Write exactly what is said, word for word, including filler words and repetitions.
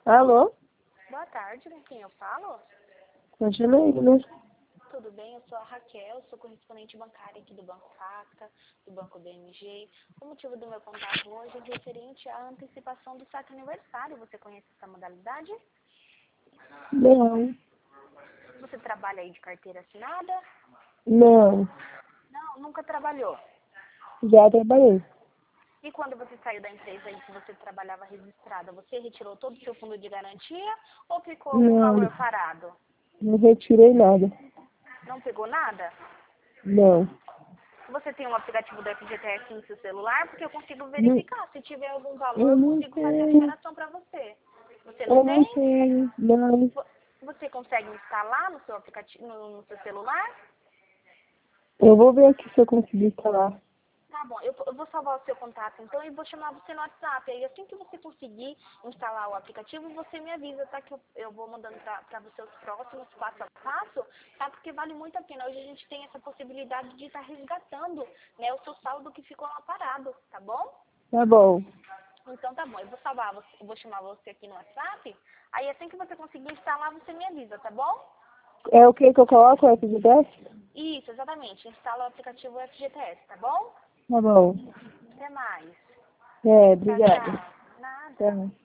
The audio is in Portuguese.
Alô? Boa tarde, com quem eu falo? Com a Janaína, né? Tudo bem? Eu sou a Raquel, sou correspondente bancária aqui do Banco Facta, do Banco B M G. O motivo do meu contato hoje é referente à antecipação do saque aniversário. Você conhece essa modalidade? Não. Você trabalha aí de carteira assinada? Não. Não, nunca trabalhou. Já trabalhei. E quando você saiu da empresa aí que você trabalhava registrada, você retirou todo o seu fundo de garantia ou ficou algum Não. valor parado? Não retirei nada. Não pegou nada? Não. Você tem um aplicativo do F G T S no seu celular? Porque eu consigo Não. verificar. Se tiver algum valor, Eu eu não consigo fazer a tenho. liberação para você. Você não Eu não tem? tenho. Não. Vo- Você consegue instalar no seu aplicativo, no, no seu celular? Eu vou ver aqui se eu conseguir instalar. Tá bom, eu, eu vou salvar o seu contato então e vou chamar você no WhatsApp. Aí assim que você conseguir instalar o aplicativo, você me avisa, tá? Que eu, eu vou mandando para você os próximos passo a passo, tá? Porque vale muito a pena. Hoje a gente tem essa possibilidade de estar resgatando, né, o seu saldo que ficou lá parado, tá bom? Tá bom. Então tá bom, eu vou salvar você, eu vou chamar você aqui no WhatsApp. Aí assim que você conseguir instalar, você me avisa, tá bom? É o que que eu coloco? O F G T S? Isso, exatamente. Instala o aplicativo F G T S, tá bom? Tá bom. Até mais. É, Tchau, obrigada. tchau. Nada. Tá.